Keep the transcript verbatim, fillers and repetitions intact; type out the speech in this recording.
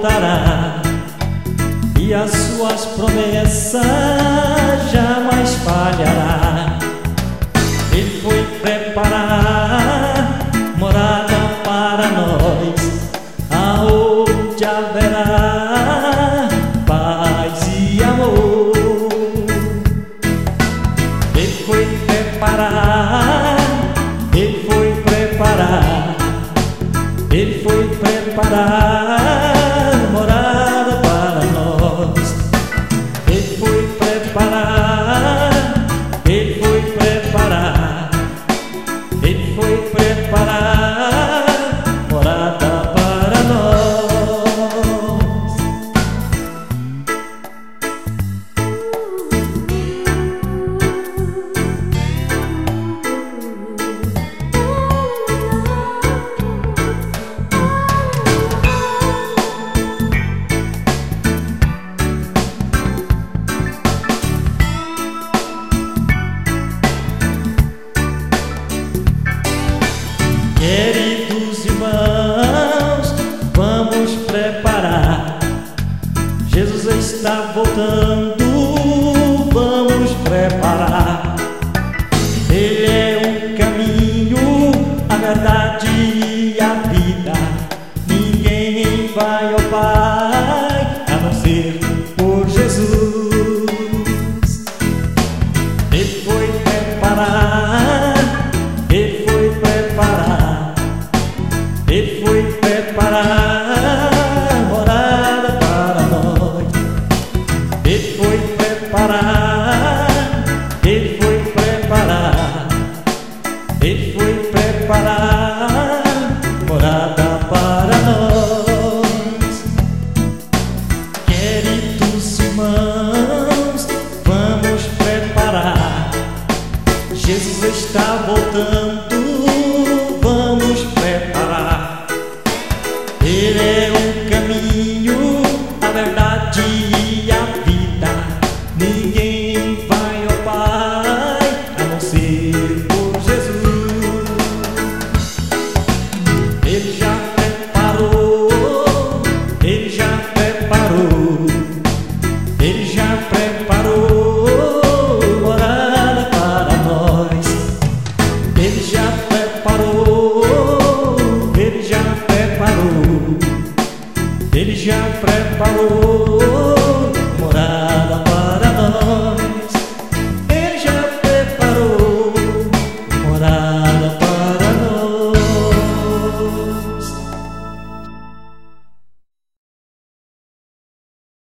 voltará, e as suas promessas jamais falhará. Ele foi preparar morada para nós, aonde haverá paz e amor. Ele foi preparar, ele foi preparar, ele foi preparar morada para nós. Ele foi preparar, ele foi preparar, ele foi preparar morada para nós. Queridos irmãos, vamos preparar. Jesus está voltando, vamos preparar. Ele é o caminho, a verdade e a vida. Ninguém vai ao Pai a não ser por Jesus. Ele foi preparar, ele foi preparar, ele foi preparar morada para nós. Ele foi preparar, ele foi preparar, ele foi preparar morada para nós. Queridos irmãos, vamos preparar. Jesus está voltando, vamos preparar. Ele é o caminho, a verdade e a vida. Ninguém vai ao Pai a não ser por Jesus. Ele já preparou, ele já preparou, ele já preparou morada para nós. Ele já preparou, ele já preparou, ele já preparou